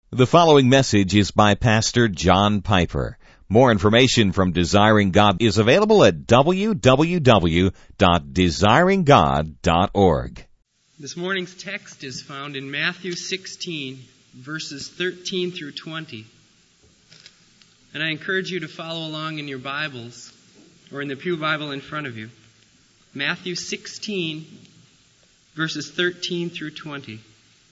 The following message is by Pastor John Piper. More information from Desiring God is available at www.desiringgod.org. This morning's text is found in Matthew 16, verses 13 through 20. And I encourage you to follow along in your Bibles or in the Pew Bible in front of you. Matthew 16, verses 13 through 20.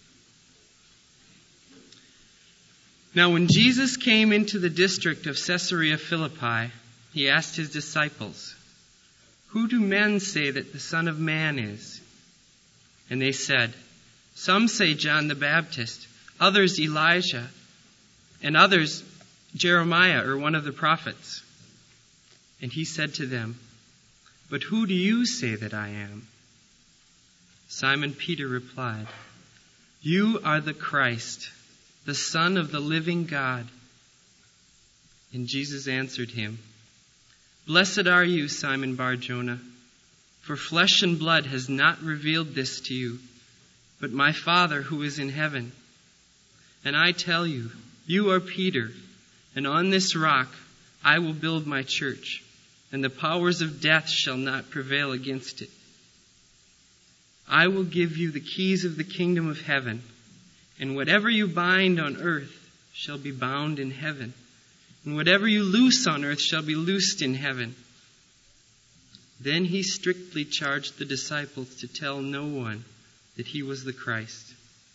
Now when Jesus came into the district of Caesarea Philippi, he asked his disciples, "Who do men say that the Son of Man is?" And they said, "Some say John the Baptist, others Elijah, and others Jeremiah or one of the prophets." And he said to them, "But who do you say that I am?" Simon Peter replied, "You are the Christ, the Son of the living God." And Jesus answered him, "Blessed are you, Simon Bar-Jonah, for flesh and blood has not revealed this to you, but my Father who is in heaven. And I tell you, you are Peter, and on this rock I will build my church, and the powers of death shall not prevail against it. I will give you the keys of the kingdom of heaven, and whatever you bind on earth shall be bound in heaven, and whatever you loose on earth shall be loosed in heaven." Then he strictly charged the disciples to tell no one that he was the Christ.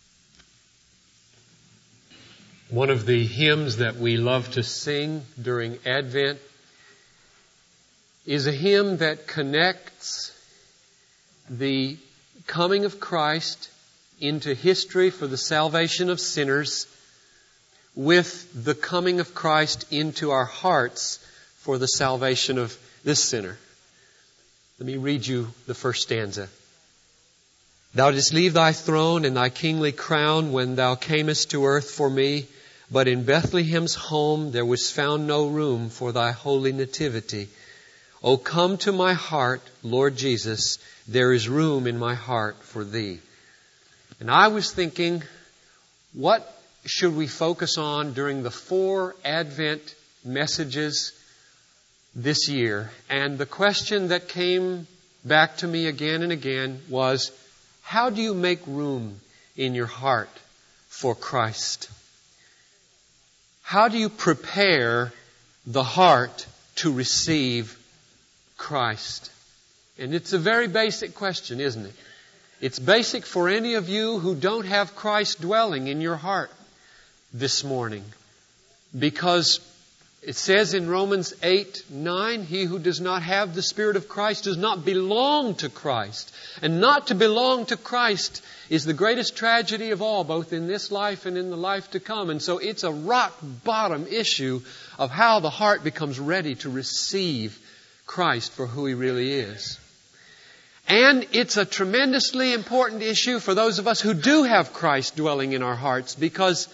One of the hymns that we love to sing during Advent is a hymn that connects the coming of Christ into history for the salvation of sinners with the coming of Christ into our hearts for the salvation of this sinner. Let me read you the first stanza. "Thou didst leave thy throne and thy kingly crown when thou camest to earth for me, but in Bethlehem's home there was found no room for thy holy nativity. O come to my heart, Lord Jesus, there is room in my heart for thee." And I was thinking, what should we focus on during the 4 Advent messages this year? And the question that came back to me again and again was, how do you make room in your heart for Christ? How do you prepare the heart to receive Christ? And it's a very basic question, isn't it? It's basic for any of you who don't have Christ dwelling in your heart this morning. Because it says in Romans 8:9, he who does not have the Spirit of Christ does not belong to Christ. And not to belong to Christ is the greatest tragedy of all, both in this life and in the life to come. And so it's a rock bottom issue of how the heart becomes ready to receive Christ for who He really is. And it's a tremendously important issue for those of us who do have Christ dwelling in our hearts, because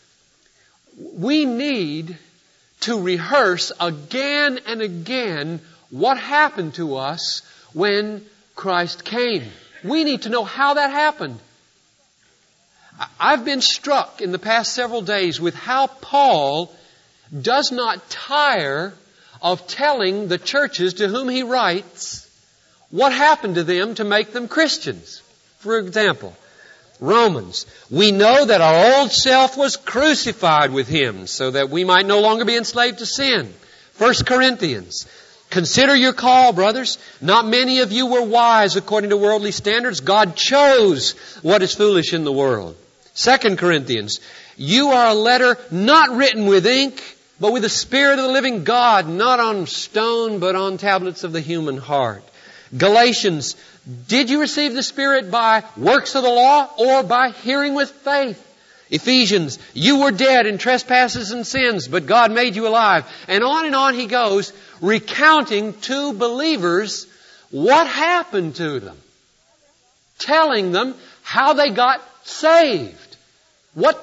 we need to rehearse again and again what happened to us when Christ came. We need to know how that happened. I've been struck in the past several days with how Paul does not tire of telling the churches to whom he writes what happened to them to make them Christians. For example, Romans, "We know that our old self was crucified with Him so that we might no longer be enslaved to sin." 1 Corinthians, "Consider your call, brothers. Not many of you were wise according to worldly standards. God chose what is foolish in the world." 2 Corinthians, "You are a letter not written with ink, but with the Spirit of the living God, not on stone, but on tablets of the human heart." Galatians, "Did you receive the Spirit by works of the law or by hearing with faith?" Ephesians, "You were dead in trespasses and sins, but God made you alive." And on he goes, recounting to believers what happened to them. Telling them how they got saved. What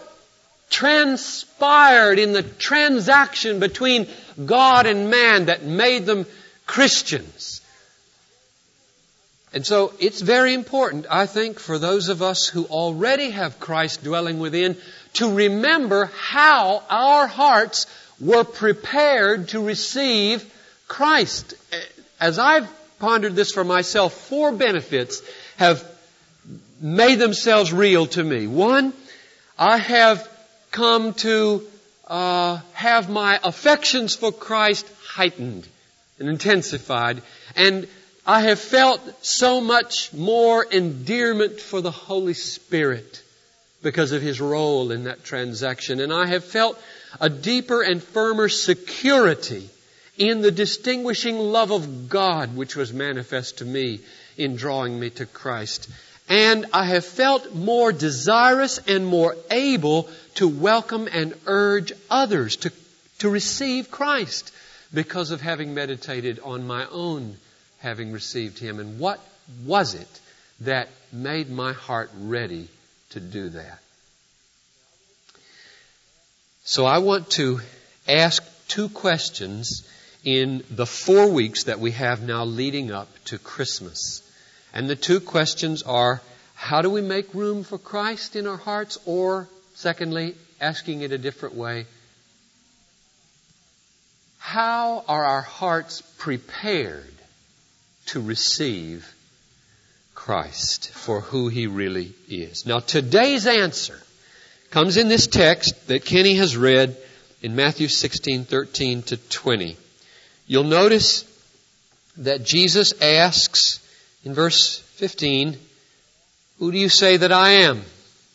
transpired in the transaction between God and man that made them Christians. And so it's very important, I think, for those of us who already have Christ dwelling within to remember how our hearts were prepared to receive Christ. As I've pondered this for myself, 4 benefits have made themselves real to me. One, I have come to have my affections for Christ heightened and intensified, and I have felt so much more endearment for the Holy Spirit because of His role in that transaction. And I have felt a deeper and firmer security in the distinguishing love of God which was manifest to me in drawing me to Christ. And I have felt more desirous and more able to welcome and urge others to receive Christ because of having meditated on my own having received Him. And what was it that made my heart ready to do that? So I want to ask 2 questions in the 4 weeks that we have now leading up to Christmas. And the 2 questions are, how do we make room for Christ in our hearts? Or, secondly, asking it a different way, how are our hearts prepared to receive Christ for who He really is? Now, today's answer comes in this text that Kenny has read in Matthew 16:13 to 20. You'll notice that Jesus asks in verse 15, "Who do you say that I am?"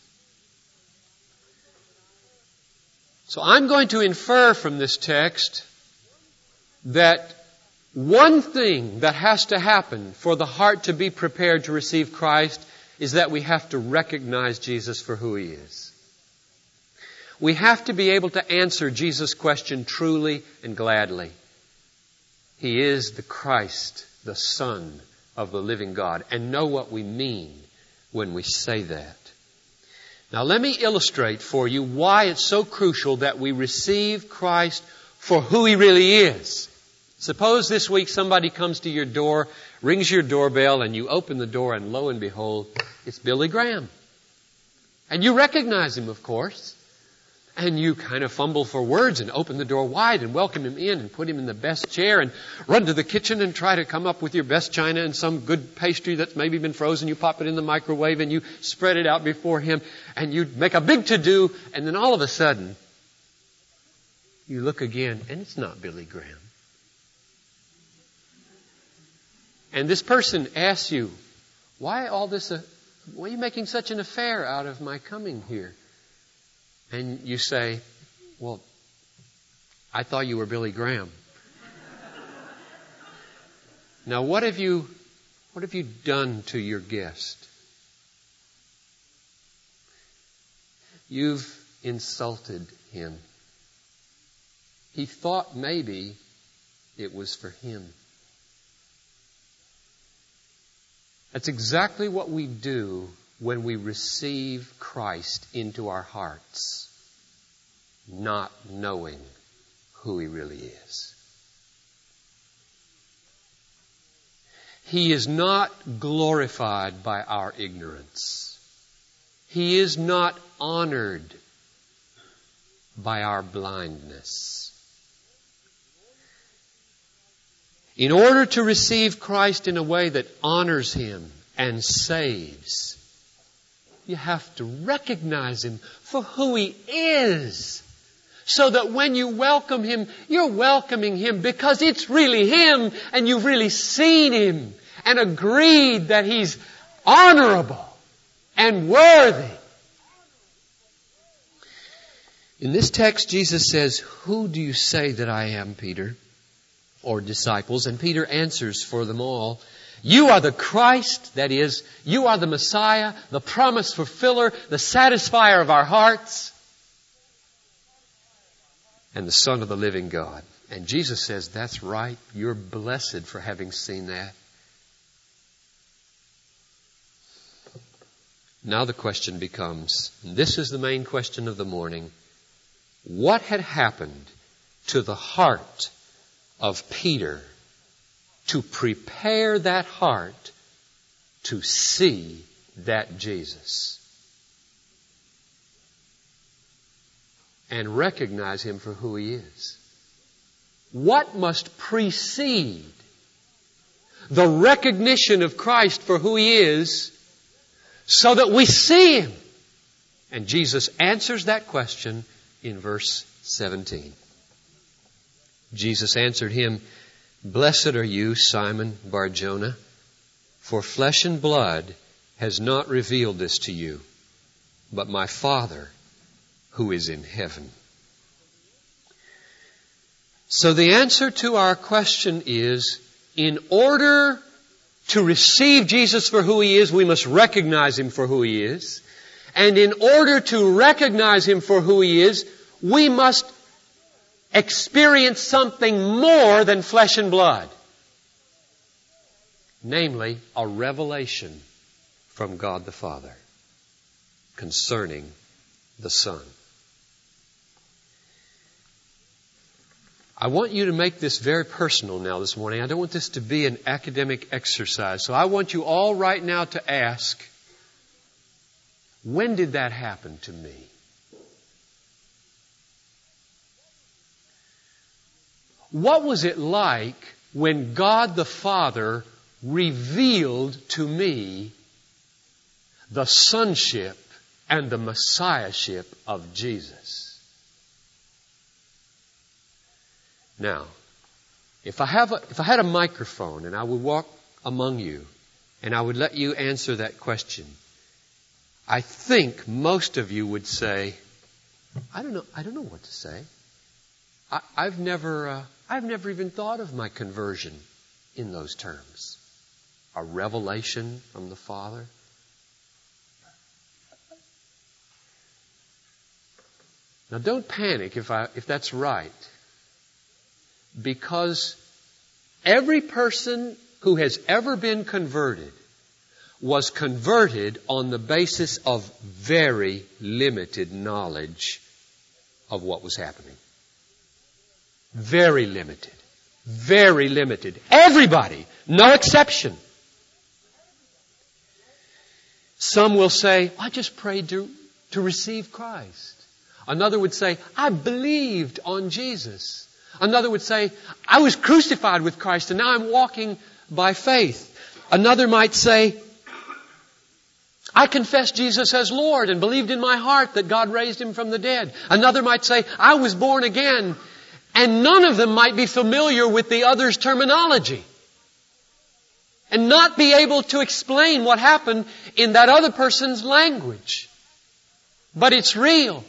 So I'm going to infer from this text that one thing that has to happen for the heart to be prepared to receive Christ is that we have to recognize Jesus for who He is. We have to be able to answer Jesus' question truly and gladly. He is the Christ, the Son of the living God, and know what we mean when we say that. Now let me illustrate for you why it's so crucial that we receive Christ for who He really is. Suppose this week somebody comes to your door, rings your doorbell, and you open the door, and lo and behold, it's Billy Graham. And you recognize him, of course. And you kind of fumble for words and open the door wide and welcome him in and put him in the best chair and run to the kitchen and try to come up with your best china and some good pastry that's maybe been frozen. You pop it in the microwave and you spread it out before him and you make a big to-do, and then all of a sudden you look again and it's not Billy Graham. And this person asks you, why are you making such an affair out of my coming here? And you say, well, I thought you were Billy Graham. Now, what have you done to your guest? You've insulted him. He thought maybe it was for him. That's exactly what we do when we receive Christ into our hearts, not knowing who He really is. He is not glorified by our ignorance. He is not honored by our blindness. In order to receive Christ in a way that honors Him and saves, you have to recognize Him for who He is. So that when you welcome Him, you're welcoming Him because it's really Him and you've really seen Him and agreed that He's honorable and worthy. In this text, Jesus says, "Who do you say that I am, Peter?" Or disciples. And Peter answers for them all, "You are the Christ," that is, you are the Messiah, the promise fulfiller, the satisfier of our hearts, and the Son of the living God. And Jesus says, that's right, you're blessed for having seen that. Now the question becomes, and this is the main question of the morning, what had happened to the heart of Peter to prepare that heart to see that Jesus? and recognize Him for who He is? What must precede the recognition of Christ for who He is so that we see Him? And Jesus answers that question in verse 17. Jesus answered him, "Blessed are you, Simon Bar-Jonah, for flesh and blood has not revealed this to you, but my Father who is in heaven." So the answer to our question is, in order to receive Jesus for who He is, we must recognize Him for who He is. And in order to recognize Him for who He is, we must experience something more than flesh and blood. Namely, a revelation from God the Father concerning the Son. I want you to make this very personal now this morning. I don't want this to be an academic exercise. So I want you all right now to ask, when did that happen to me? What was it like when God the Father revealed to me the sonship and the messiahship of Jesus? Now, if I had a microphone and I would walk among you and I would let you answer that question, I think most of you would say, I don't know what to say. I've never even thought of my conversion in those terms. A revelation from the Father. Now don't panic if that's right. Because every person who has ever been converted was converted on the basis of very limited knowledge of what was happening. Very limited. Very limited. Everybody. No exception. Some will say, I just prayed to receive Christ. Another would say, I believed on Jesus. Another would say, I was crucified with Christ and now I'm walking by faith. Another might say, I confessed Jesus as Lord and believed in my heart that God raised Him from the dead. Another might say, I was born again. And none of them might be familiar with the other's terminology and not be able to explain what happened in that other person's language. But it's real.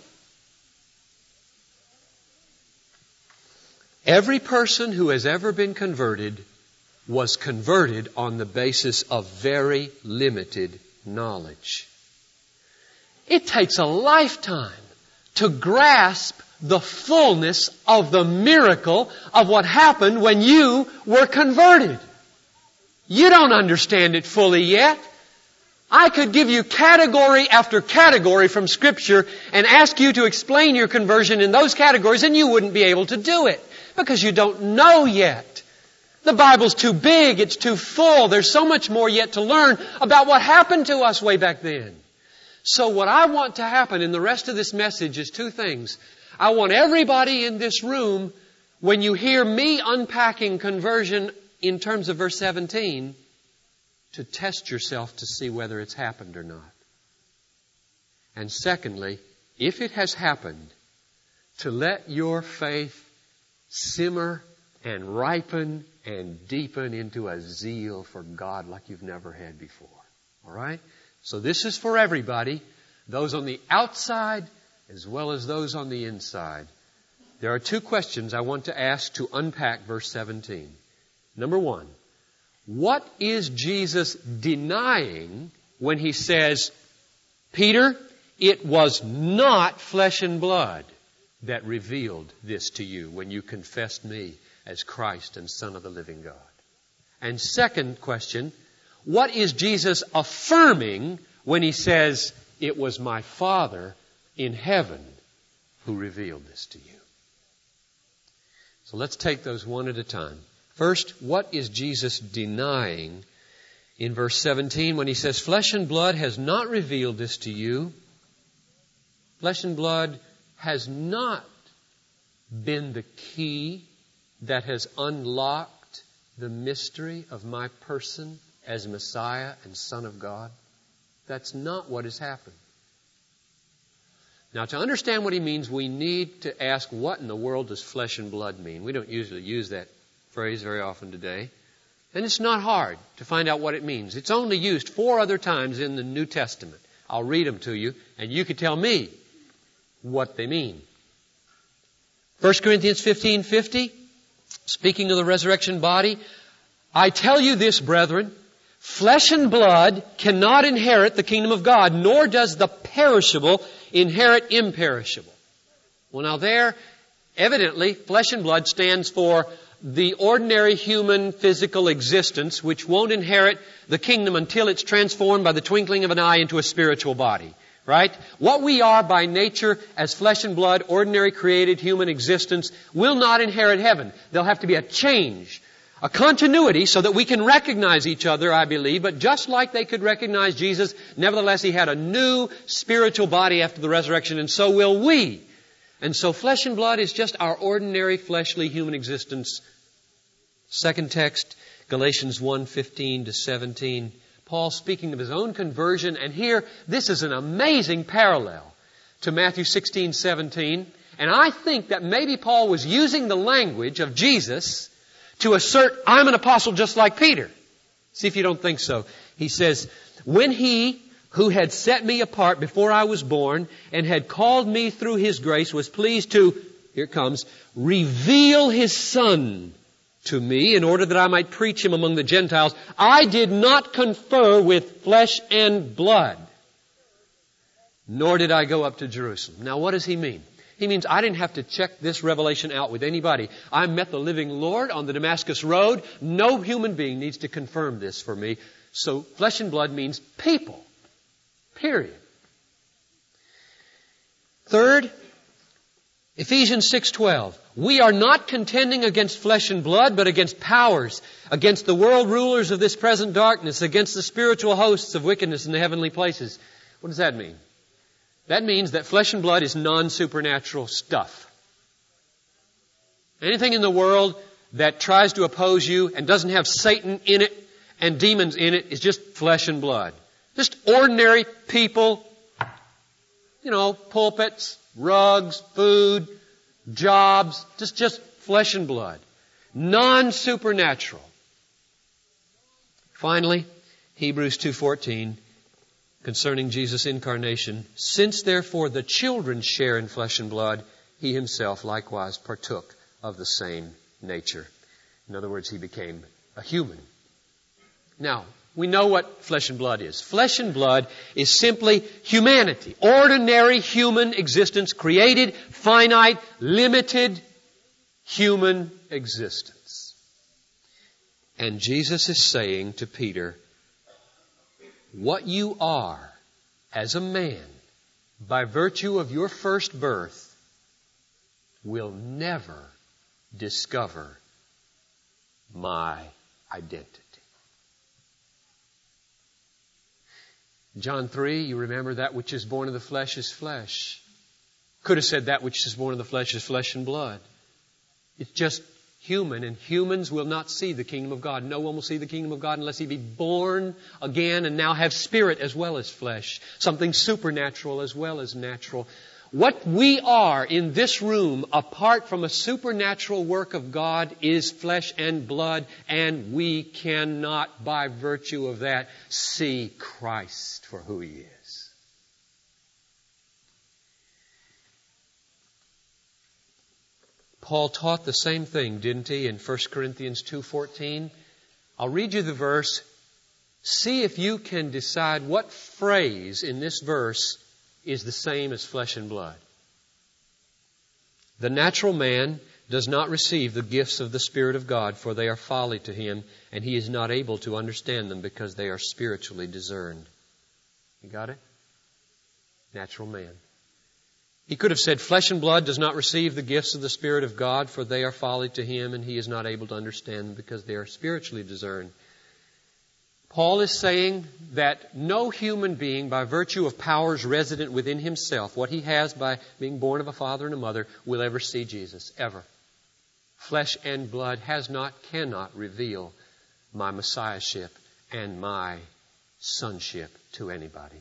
Every person who has ever been converted was converted on the basis of very limited knowledge. It takes a lifetime to grasp the fullness of the miracle of what happened when you were converted. You don't understand it fully yet. I could give you category after category from Scripture and ask you to explain your conversion in those categories and you wouldn't be able to do it because you don't know yet. The Bible's too big, it's too full. There's so much more yet to learn about what happened to us way back then. So what I want to happen in the rest of this message is two things. I want everybody in this room, when you hear me unpacking conversion in terms of verse 17, to test yourself to see whether it's happened or not. And secondly, if it has happened, to let your faith simmer and ripen and deepen into a zeal for God like you've never had before. All right? So this is for everybody, those on the outside as well as those on the inside. There are two questions I want to ask to unpack verse 17. Number one, what is Jesus denying when He says, Peter, it was not flesh and blood that revealed this to you when you confessed me as Christ and Son of the living God? And second question, what is Jesus affirming when He says, it was my Father in heaven who revealed this to you? So let's take those one at a time. First, what is Jesus denying in verse 17 when He says, flesh and blood has not revealed this to you? Flesh and blood has not been the key that has unlocked the mystery of my person as Messiah and Son of God. That's not what has happened. Now, to understand what he means, we need to ask, what in the world does flesh and blood mean? We don't usually use that phrase very often today. And it's not hard to find out what it means. It's only used 4 other times in the New Testament. I'll read them to you, and you can tell me what they mean. 1 Corinthians 15:50, speaking of the resurrection body, I tell you this, brethren, flesh and blood cannot inherit the kingdom of God, nor does the perishable inherit imperishable. Well, now there, evidently, flesh and blood stands for the ordinary human physical existence, which won't inherit the kingdom until it's transformed by the twinkling of an eye into a spiritual body. Right? What we are by nature as flesh and blood, ordinary created human existence, will not inherit heaven. There'll have to be a change, a continuity, so that we can recognize each other, I believe. But just like they could recognize Jesus, nevertheless He had a new spiritual body after the resurrection, and so will we. And so flesh and blood is just our ordinary fleshly human existence. Second text, Galatians 1:15-17. Paul speaking of his own conversion, and here, this is an amazing parallel to Matthew 16:17. And I think that maybe Paul was using the language of Jesus to assert, I'm an apostle just like Peter. See if you don't think so. He says, when He who had set me apart before I was born and had called me through His grace was pleased to, here it comes, reveal His Son to me in order that I might preach Him among the Gentiles. I did not confer with flesh and blood, nor did I go up to Jerusalem. Now what does he mean? He means I didn't have to check this revelation out with anybody. I met the living Lord on the Damascus Road. No human being needs to confirm this for me. So flesh and blood means people. Period. Third, Ephesians 6:12. We are not contending against flesh and blood, but against powers, against the world rulers of this present darkness, against the spiritual hosts of wickedness in the heavenly places. What does that mean? That means that flesh and blood is non-supernatural stuff. Anything in the world that tries to oppose you and doesn't have Satan in it and demons in it is just flesh and blood. Just ordinary people, pulpits, rugs, food, jobs, just flesh and blood. Non-supernatural. Finally, Hebrews 2:14, concerning Jesus' incarnation. Since therefore the children share in flesh and blood, He Himself likewise partook of the same nature. In other words, He became a human. Now, we know what flesh and blood is. Flesh and blood is simply humanity. Ordinary human existence, created, finite, limited human existence. And Jesus is saying to Peter, what you are as a man, by virtue of your first birth, will never discover my identity. John 3, you remember that which is born of the flesh is flesh. Could have said that which is born of the flesh is flesh and blood. It's just human, and humans will not see the kingdom of God. No one will see the kingdom of God unless he be born again and now have spirit as well as flesh. Something supernatural as well as natural. What we are in this room, apart from a supernatural work of God, is flesh and blood, and we cannot, by virtue of that, see Christ for who He is. Paul taught the same thing, didn't he, in 1 Corinthians 2:14? I'll read you the verse. See if you can decide what phrase in this verse is the same as flesh and blood. The natural man does not receive the gifts of the Spirit of God, for they are folly to him, and he is not able to understand them because they are spiritually discerned. You got it? Natural man. He could have said, flesh and blood does not receive the gifts of the Spirit of God, for they are folly to him, and he is not able to understand them because they are spiritually discerned. Paul is saying that no human being, by virtue of powers resident within himself, what he has by being born of a father and a mother, will ever see Jesus, ever. Flesh and blood cannot reveal my Messiahship and my sonship to anybody.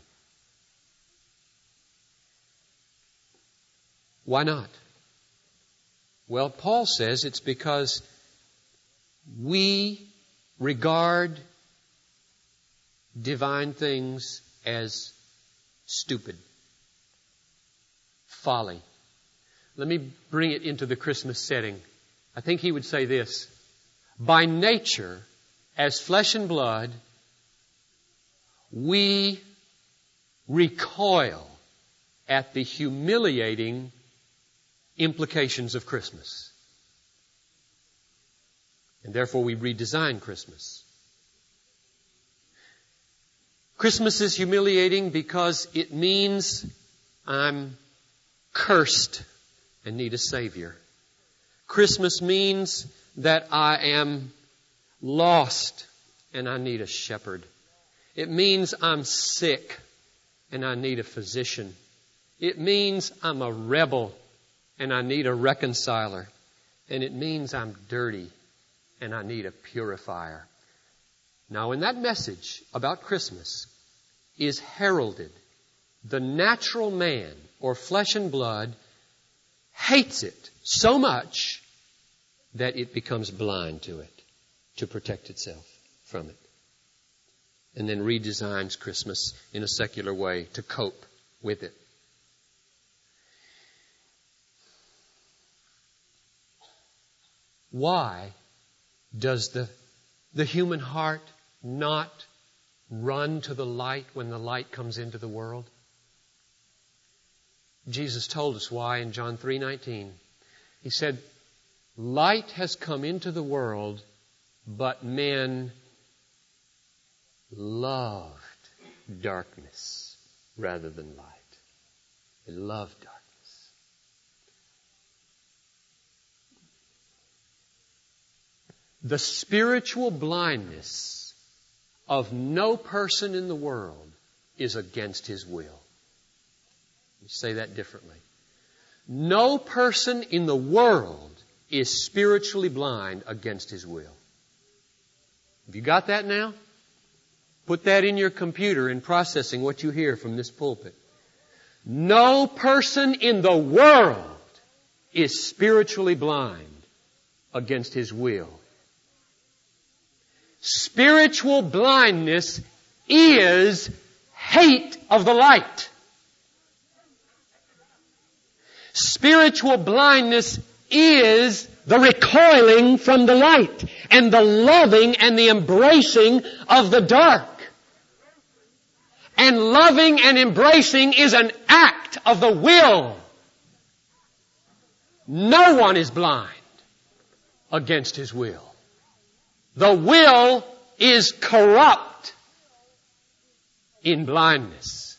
Why not? Well, Paul says it's because we regard divine things as stupid, folly. Let me bring it into the Christmas setting. I think he would say this: by nature, as flesh and blood, we recoil at the humiliating implications of Christmas. And therefore we redesign Christmas. Christmas is humiliating because it means I'm cursed and need a Savior. Christmas means that I am lost and I need a shepherd. It means I'm sick and I need a physician. It means I'm a rebel and I need a reconciler. And it means I'm dirty and I need a purifier. Now, in that message about Christmas is heralded, the natural man, or flesh and blood, hates it so much that it becomes blind to it to protect itself from it. And then redesigns Christmas in a secular way to cope with it. Why does the human heart not run to the light when the light comes into the world? Jesus told us why in John 3:19. He said, light has come into the world, but men loved darkness rather than light. They loved darkness. The spiritual blindness of no person in the world is against His will. Let me say that differently. No person in the world is spiritually blind against His will. Have you got that now? Put that in your computer in processing what you hear from this pulpit. No person in the world is spiritually blind against His will. Spiritual blindness is hate of the light. Spiritual blindness is the recoiling from the light and the loving and the embracing of the dark. And loving and embracing is an act of the will. No one is blind against His will. The will is corrupt in blindness.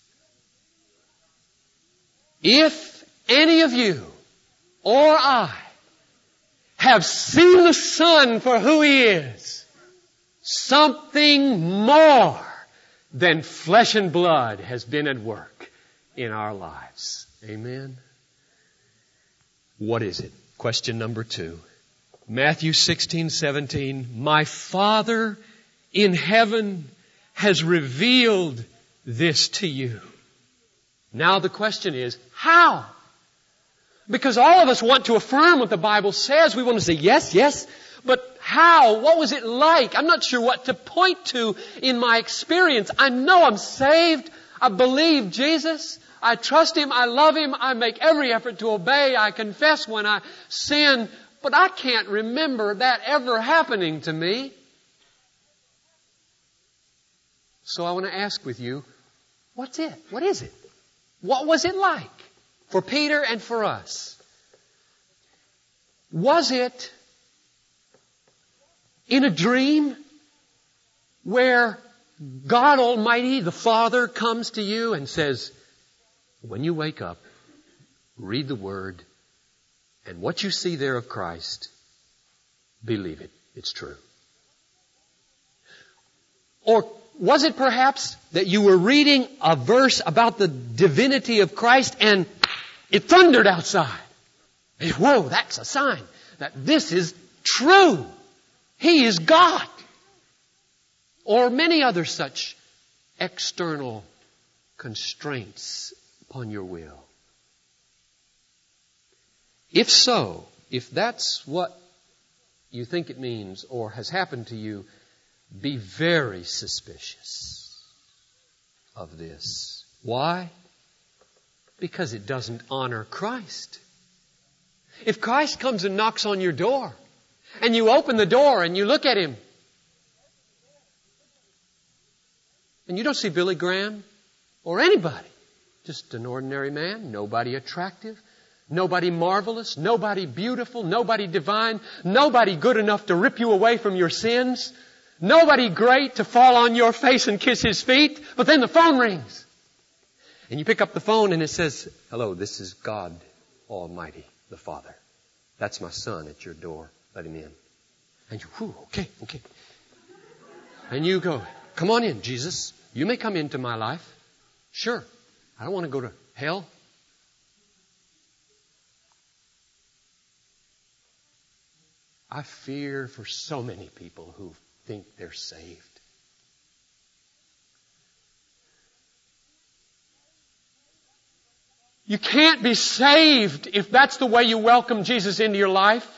If any of you or I have seen the Son for who He is, something more than flesh and blood has been at work in our lives. Amen? What is it? Question number 2. Matthew 16:17. My Father in heaven has revealed this to you. Now the question is, how? Because all of us want to affirm what the Bible says. We want to say, yes, yes. But how? What was it like? I'm not sure what to point to in my experience. I know I'm saved. I believe Jesus. I trust Him. I love Him. I make every effort to obey. I confess when I sin. But I can't remember that ever happening to me. So I want to ask with you, what's it? What is it? What was it like for Peter and for us? Was it in a dream where God Almighty, the Father, comes to you and says, when you wake up, read the Word, and what you see there of Christ, believe it. It's true. Or was it perhaps that you were reading a verse about the divinity of Christ and it thundered outside? And, whoa, that's a sign that this is true. He is God. Or many other such external constraints upon your will. If so, if that's what you think it means or has happened to you, be very suspicious of this. Why? Because it doesn't honor Christ. If Christ comes and knocks on your door, and you open the door and you look at Him, and you don't see Billy Graham or anybody, just an ordinary man, nobody attractive, nobody marvelous, nobody beautiful, nobody divine, nobody good enough to rip you away from your sins, nobody great to fall on your face and kiss His feet, but then the phone rings. And you pick up the phone and it says, "Hello, this is God Almighty, the Father. That's my son at your door. Let him in." And you, whew, okay. And you go, "Come on in, Jesus. You may come into my life. Sure. I don't want to go to hell." I fear for so many people who think they're saved. You can't be saved if that's the way you welcome Jesus into your life.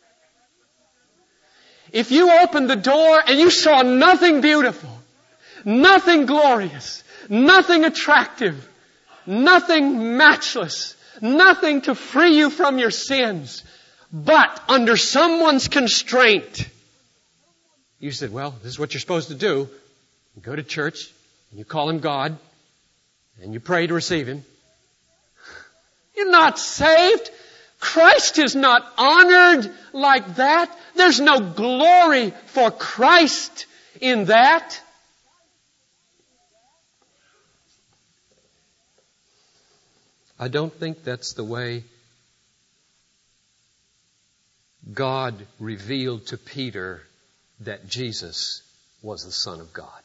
If you opened the door and you saw nothing beautiful, nothing glorious, nothing attractive, nothing matchless, nothing to free you from your sins, but under someone's constraint, you said, "Well, this is what you're supposed to do. You go to church, and you call Him God, and you pray to receive Him." You're not saved. Christ is not honored like that. There's no glory for Christ in that. I don't think that's the way God revealed to Peter that Jesus was the Son of God.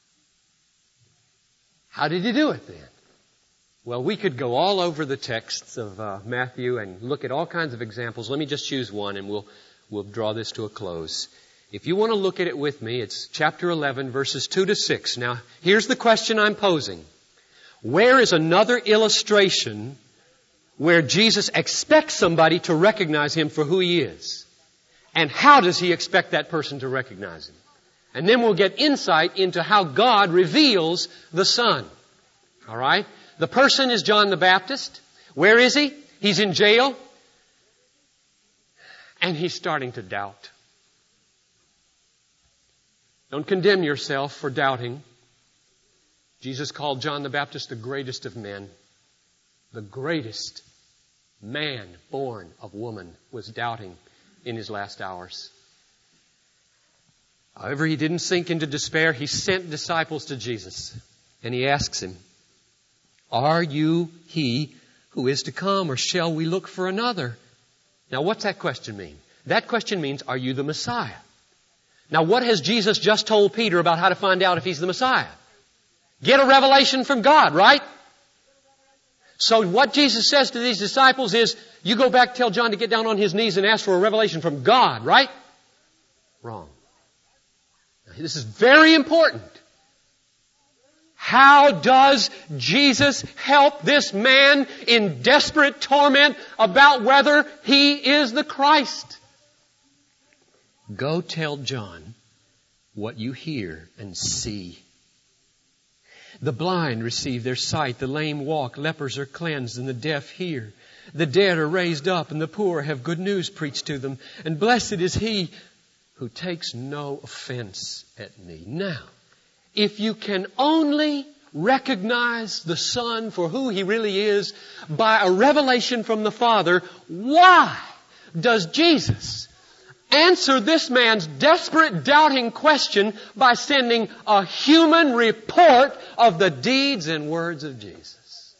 How did He do it then? Well, we could go all over the texts of Matthew and look at all kinds of examples. Let me just choose one and we'll draw this to a close. If you want to look at it with me, it's chapter 11, verses 2 to 6. Now, here's the question I'm posing. Where is another illustration where Jesus expects somebody to recognize Him for who He is? And how does He expect that person to recognize Him? And then we'll get insight into how God reveals the Son. All right? The person is John the Baptist. Where is he? He's in jail. And he's starting to doubt. Don't condemn yourself for doubting. Jesus called John the Baptist the greatest of men. The greatest man born of woman was doubting in his last hours. However, he didn't sink into despair. He sent disciples to Jesus. And he asks him, "Are you He who is to come, or shall we look for another?" Now, what's that question mean? That question means, are you the Messiah? Now, what has Jesus just told Peter about how to find out if He's the Messiah? Get a revelation from God, right? So what Jesus says to these disciples is, you go back, tell John to get down on his knees and ask for a revelation from God, right? Wrong. Now, this is very important. How does Jesus help this man in desperate torment about whether he is the Christ? Go tell John what you hear and see. The blind receive their sight, the lame walk, lepers are cleansed, and the deaf hear. The dead are raised up, and the poor have good news preached to them. And blessed is he who takes no offense at me. Now, if you can only recognize the Son for who He really is by a revelation from the Father, why does Jesus answer this man's desperate, doubting question by sending a human report of the deeds and words of Jesus?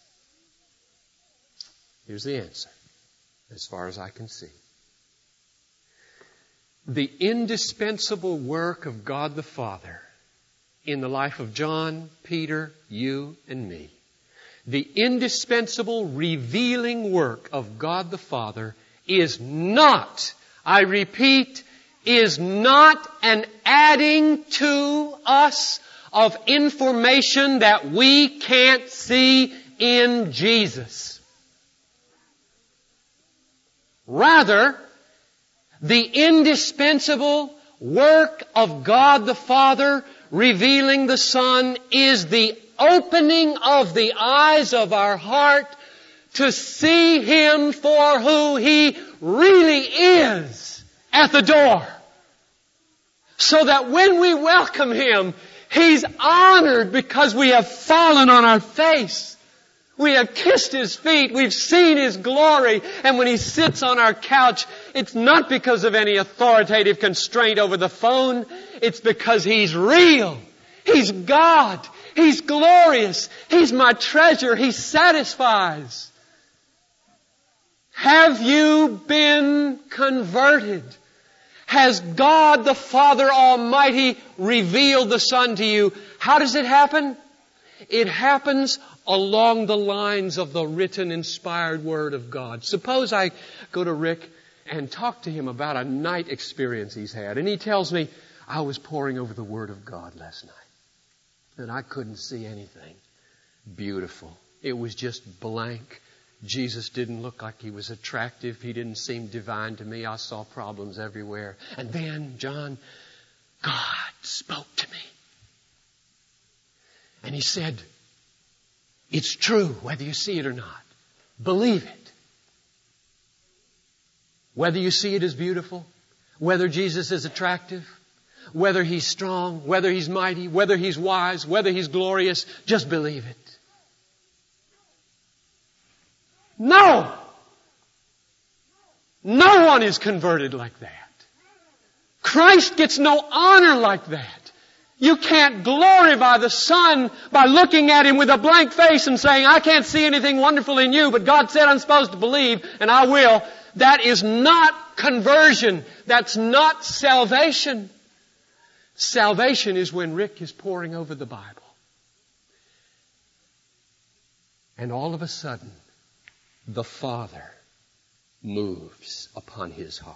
Here's the answer, as far as I can see. The indispensable work of God the Father in the life of John, Peter, you, and me. The indispensable revealing work of God the Father is not, I repeat, is not an adding to us of information that we can't see in Jesus. Rather, the indispensable work of God the Father revealing the Son is the opening of the eyes of our heart to see Him for who He really is at the door. So that when we welcome Him, He's honored because we have fallen on our face. We have kissed His feet. We've seen His glory. And when He sits on our couch, it's not because of any authoritative constraint over the phone. It's because He's real. He's God. He's glorious. He's my treasure. He satisfies. Have you been converted? Has God the Father Almighty revealed the Son to you? How does it happen? It happens along the lines of the written, inspired Word of God. Suppose I go to Rick and talk to him about a night experience he's had. And he tells me, I was poring over the Word of God last night. And I couldn't see anything beautiful. It was just blank. Jesus didn't look like He was attractive. He didn't seem divine to me. I saw problems everywhere. And then, John, God spoke to me. And He said, it's true whether you see it or not. Believe it. Whether you see it as beautiful, whether Jesus is attractive, whether He's strong, whether He's mighty, whether He's wise, whether He's glorious, just believe it. No! No one is converted like that. Christ gets no honor like that. You can't glorify the Son by looking at Him with a blank face and saying, I can't see anything wonderful in you, but God said I'm supposed to believe, and I will. That is not conversion. That's not salvation. Salvation is when Rick is poring over the Bible. And all of a sudden, the Father moves upon his heart,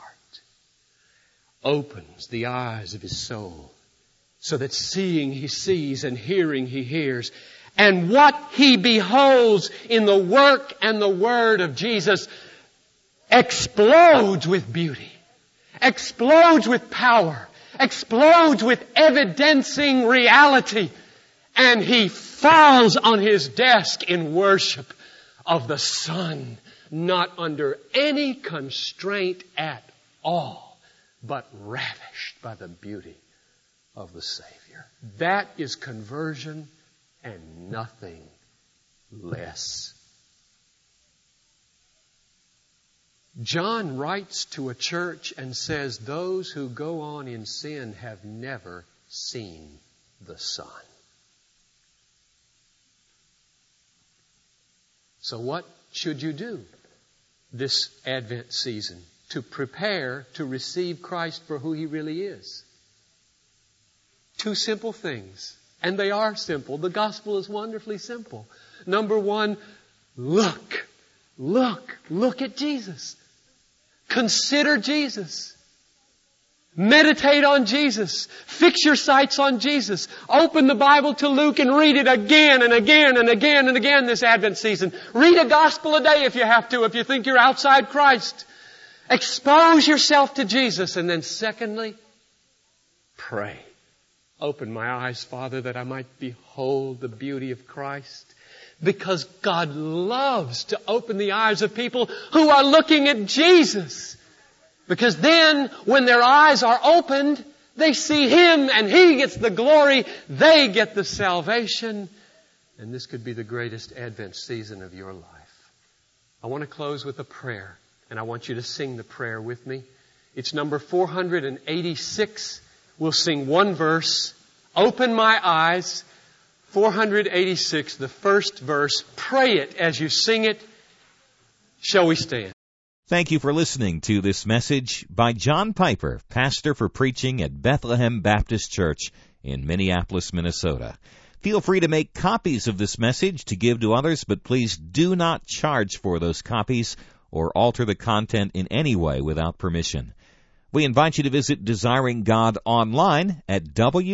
opens the eyes of his soul, so that seeing he sees and hearing he hears. And what he beholds in the work and the word of Jesus explodes with beauty, explodes with power, explodes with evidencing reality. And he falls on his desk in worship of the Son, not under any constraint at all, but ravished by the beauty of the Savior. That is conversion and nothing less. John writes to a church and says, those who go on in sin have never seen the Son. So what should you do this Advent season to prepare to receive Christ for who He really is? Two simple things. And they are simple. The gospel is wonderfully simple. Number one, look at Jesus. Consider Jesus. Meditate on Jesus. Fix your sights on Jesus. Open the Bible to Luke and read it again and again and again and again this Advent season. Read a gospel a day if you have to, if you think you're outside Christ. Expose yourself to Jesus. And then secondly, pray. Open my eyes, Father, that I might behold the beauty of Christ. Because God loves to open the eyes of people who are looking at Jesus. Because then, when their eyes are opened, they see Him and He gets the glory. They get the salvation. And this could be the greatest Advent season of your life. I want to close with a prayer. And I want you to sing the prayer with me. It's number 486. We'll sing one verse. Open my eyes. 486, the first verse. Pray it as you sing it. Shall we stand? Thank you for listening to this message by John Piper, pastor for preaching at Bethlehem Baptist Church in Minneapolis, Minnesota. Feel free to make copies of this message to give to others, but please do not charge for those copies or alter the content in any way without permission. We invite you to visit Desiring God online at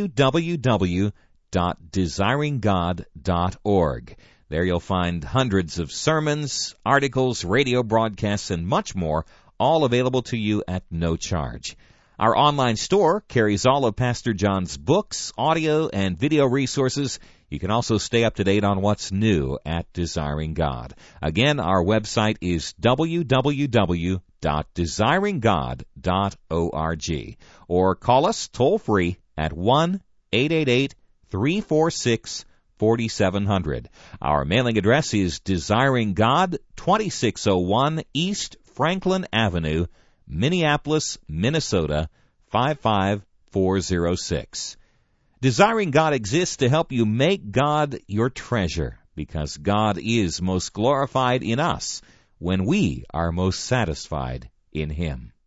www.desiringgod.org. There you'll find hundreds of sermons, articles, radio broadcasts, and much more, all available to you at no charge. Our online store carries all of Pastor John's books, audio, and video resources. You can also stay up to date on what's new at Desiring God. Again, our website is www.desiringgod.org. Or call us toll-free at 1-888-346-4700. Our mailing address is Desiring God, 2601 East Franklin Avenue, Minneapolis, Minnesota, 55406. Desiring God exists to help you make God your treasure, because God is most glorified in us when we are most satisfied in Him.